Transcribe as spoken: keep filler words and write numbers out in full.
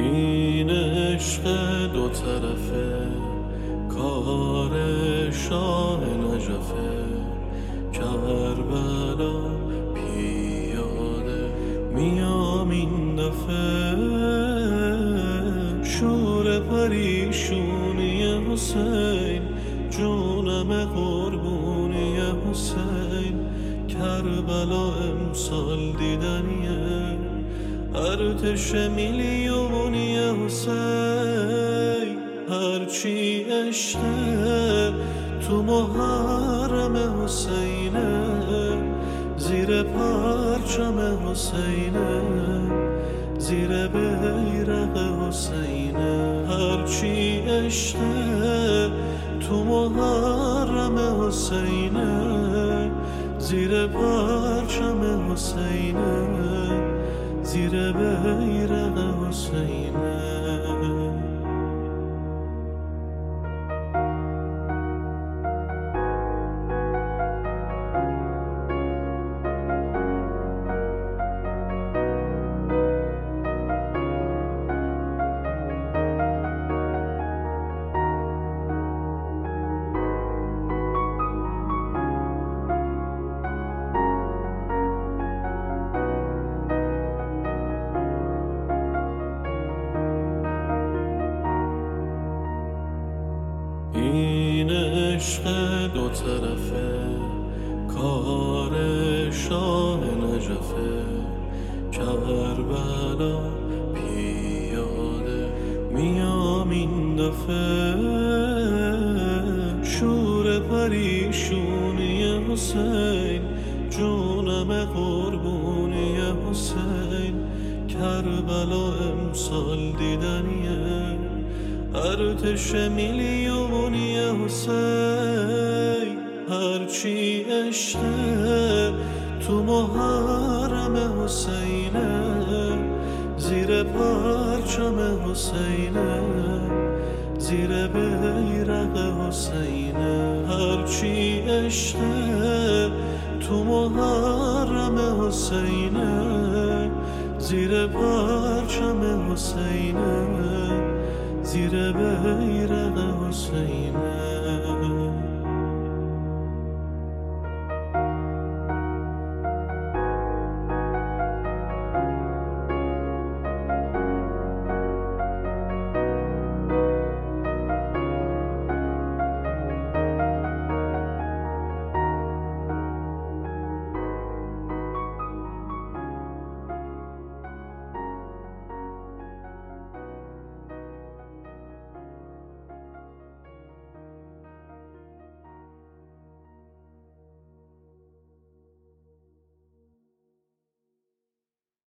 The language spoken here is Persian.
این عشق دو طرفه، کار شاه نجفه. کربلا پیاده میام این دفعه، شور پریشونی حسین، جونم قربونی حسین. کربلا امسال دیدنیه، ارتش میلیونی حسین. هرچی عشقه تو محرم حسینه، زیر پرچم حسینه، زیر بیرق حسینه. هرچی عشقه تو محرم حسینه، زیر پرچم حسینه، زیر بیرق حسینه. این عشق دو طرفه، کار شاه نجفه. کربلا پیاده میام این دفعه، شور پریشونی حسین، جونم قربونی حسین. کربلا امسال دیدنیه، ارتش میلیونی حسین. هرچی عشقه تو محرم حسینه، زیر پرچم حسینه، زیر بیرق حسینه. هرچی عشقه تو محرم حسینه، زیر پرچم حسینه، زیر بیرق